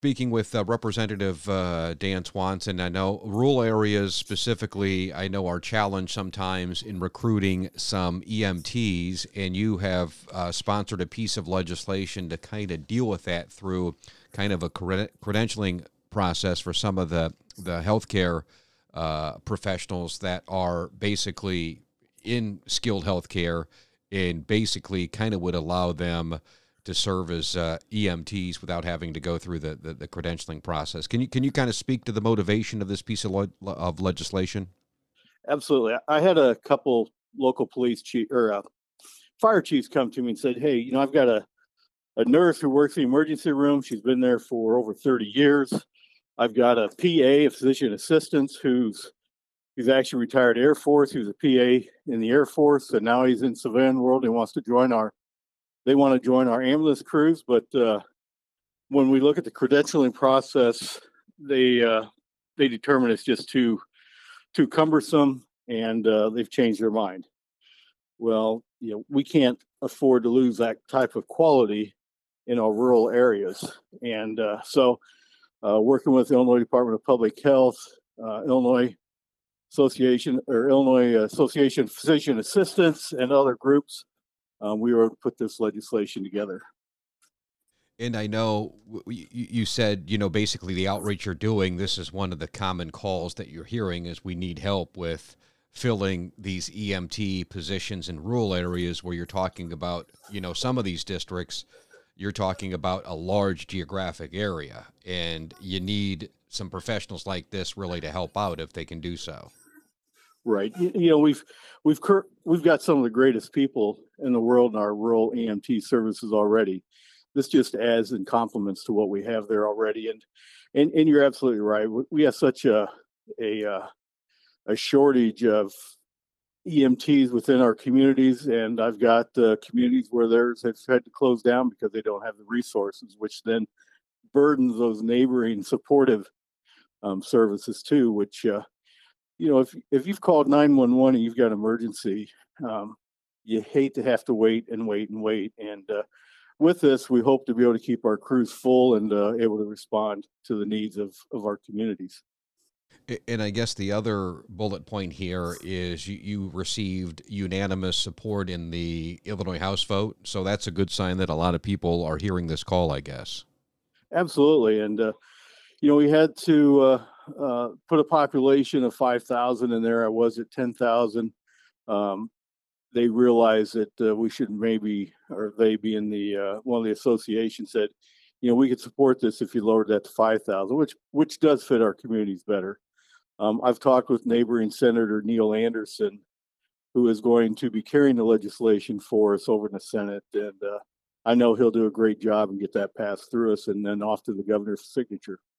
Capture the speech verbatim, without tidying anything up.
Speaking with uh, Representative uh, Dan Swanson, I know rural areas specifically, I know are challenged sometimes in recruiting some E M Ts, and you have uh, sponsored a piece of legislation to kind of deal with that through kind of a cred- credentialing process for some of the, the healthcare uh, professionals that are basically in skilled healthcare and basically kind of would allow them to serve as uh, E M Ts without having to go through the, the, the credentialing process. Can you can you kind of speak to the motivation of this piece of, lo- of legislation? Absolutely. I had a couple local police chief or uh, fire chiefs come to me and said, "Hey, you know, I've got a, a nurse who works in the emergency room. She's been there for over thirty years. I've got a P A, a a physician assistant, who's he's actually retired Air Force. He was a P A in the Air Force, and now he's in civilian world and wants to join our. They want to join our ambulance crews, but uh, when we look at the credentialing process, they uh, they determine it's just too too cumbersome, and uh, they've changed their mind. Well, you know, we can't afford to lose that type of quality in our rural areas, and uh, so uh, working with the Illinois Department of Public Health, uh, Illinois Association or Illinois Association of Physician Assistants, and other groups, um, we were able to put this legislation together. And I know w- you you said, you know, basically the outreach you're doing, this is one of the common calls that you're hearing is we need help with filling these E M T positions in rural areas where you're talking about, you know, some of these districts, you're talking about a large geographic area, and you need some professionals like this really to help out if they can do so. Right. You, you know, we've we've cur- we've got some of the greatest people in the world in our rural E M T services already. This just adds and complements to what we have there already. And and and you're absolutely right. We we have such a a uh, a shortage of E M Ts within our communities, and I've got uh, communities where theirs have had to close down because they don't have the resources, which then burdens those neighboring supportive um, services too. Which uh, you know, if if you've called nine one one and you've got an emergency, um, you hate to have to wait and wait and wait. And uh, with this, we hope to be able to keep our crews full and uh, able to respond to the needs of of our communities. A- And I guess the other bullet point here is you, you received unanimous support in the Illinois House vote. So that's a good sign that a lot of people are hearing this call, I guess. Absolutely, and uh, you know, we had to uh, uh, put a population of five thousand in there. I was at ten thousand. Um, they realized that uh, we should maybe, or they being the uh, one of the associations said, you know, we could support this if you lowered that to five thousand, which which does fit our communities better. Um, I've talked with neighboring Senator Neil Anderson, who is going to be carrying the legislation for us over in the Senate, and uh, I know he'll do a great job and get that passed through us, and then off to the governor's signature.